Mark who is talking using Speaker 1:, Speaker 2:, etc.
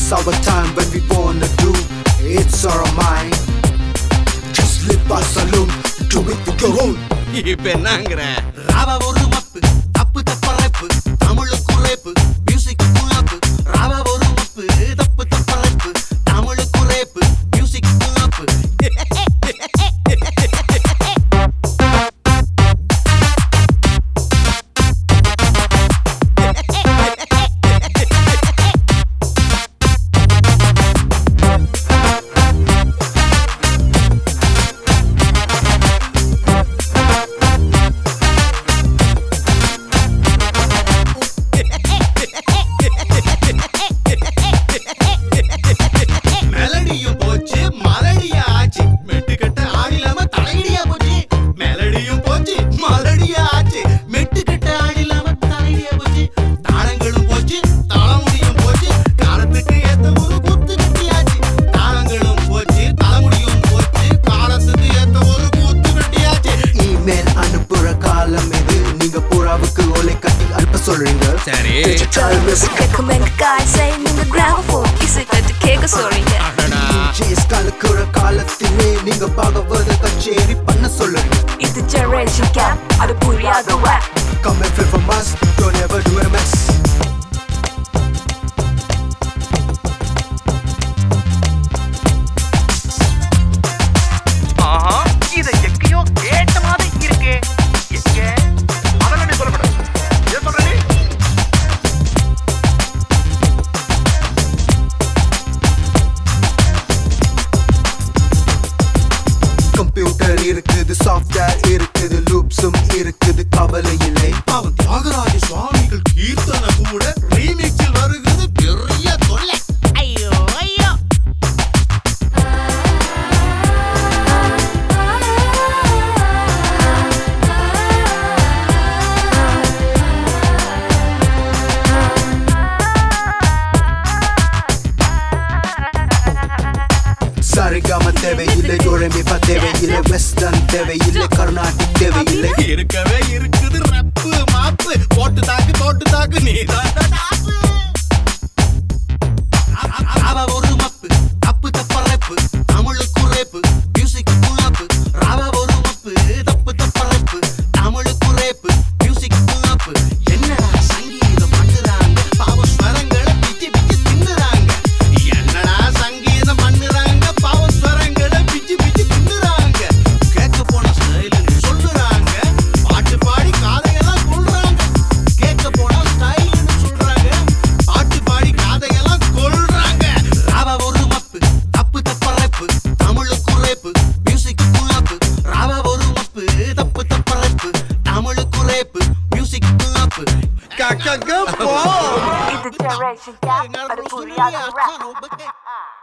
Speaker 1: is our time when we wanna do. It's our mind. Just live our saloon, do it with your own.
Speaker 2: இப்ப என்னங்கற
Speaker 3: ராவ ஒரு மப்பு தப்பு தப்பறைப்பு தமிழுக்கு rap music குலாப்பு ராவ ஒரு மப்பு தப்பு தப்பறைப்பு தமிழுக்கு ரேப்பு மியூசிக் குலாப்பு
Speaker 1: Digital music
Speaker 4: recommend guys saying in the gramophone இசைக்கட்டு கேட்க சொல்றீங்க
Speaker 1: DJs கலக்குற காலத்திலே நீங்க பாகவத கச்சேரி பண்ண சொல்லுங்க
Speaker 4: இது generation gap அது புரியாத rap
Speaker 1: Come and feel from us, don't ever do a mess
Speaker 5: இதை எங்கேயோ கேட்ட மாதிரி இருக்கே எங்க அதெல்லாம் நீ சொல்லப்பட ஏன் சொல்ற நீ
Speaker 1: கம்ப்யூட்டர் இருக்குது சாஃப்ட்வேர் இருக்குது லூப்ஸும் இருக்குது கவலை இல்லை
Speaker 3: அவன் தியாகராஜ சுவாமிகள் கீர்த்தனை கூட ரீமிக்ஸில் வருகிறது பெரிய தொல்லை ஐயோ ஐயோ
Speaker 1: சரிகம தேவையில்லை டோரேமிஃபா தேவையில்லை வெஸ்டர்ன் தேவையில்லை கர்நாடிக் தேவையில்லை
Speaker 3: இருக்கவே இருக்குது ரப்பு மாப்பு போட்டு தாக்கு நீதான் ராவ ஒரு மப்பு தப்பு தப்பறைப்பு தமிழுக்கு ரேப்பு மியூசிக் குலாப்பு ராவ ஒரு மப்பு தப்பு தப்பறைப்பு தமிழுக்கு ரேப்பு மியூசிக் குலாப்பு என்னடா சங்கீதம் பண்ணுறாங்க பாவ ஸ்வரங்களை பிச்சு பிச்சு தின்னுறாங்க என்னடா சங்கீதம் பண்ணுறாங்க பாவ ஸ்வரங்களை பிச்சு பிச்சு தின்னுறாங்க கேட்க போன ஸ்டைல்னு சொல்லுறாங்க பாட்டு பாடி காதையெல்லாம் கொள்றாங்க கேட்க போன ஸ்டைல்னு சொல்றாங்க பாட்டு பாடி காதையெல்லாம் கொள்றாங்க ராவ ஒரு மப்பு தப்பு தப்பறைப்பு தமிழுக்கு ரேப்பு மியூசிக் குலாப்பு ராவ ஒரு மப்பு தப்பு தப்பறைப்பு தமிழுக்கு ரேப்பு மியூசிக் குலாப்பு
Speaker 2: கக்கங்க போ
Speaker 4: இது generation gap அது புரியாத rap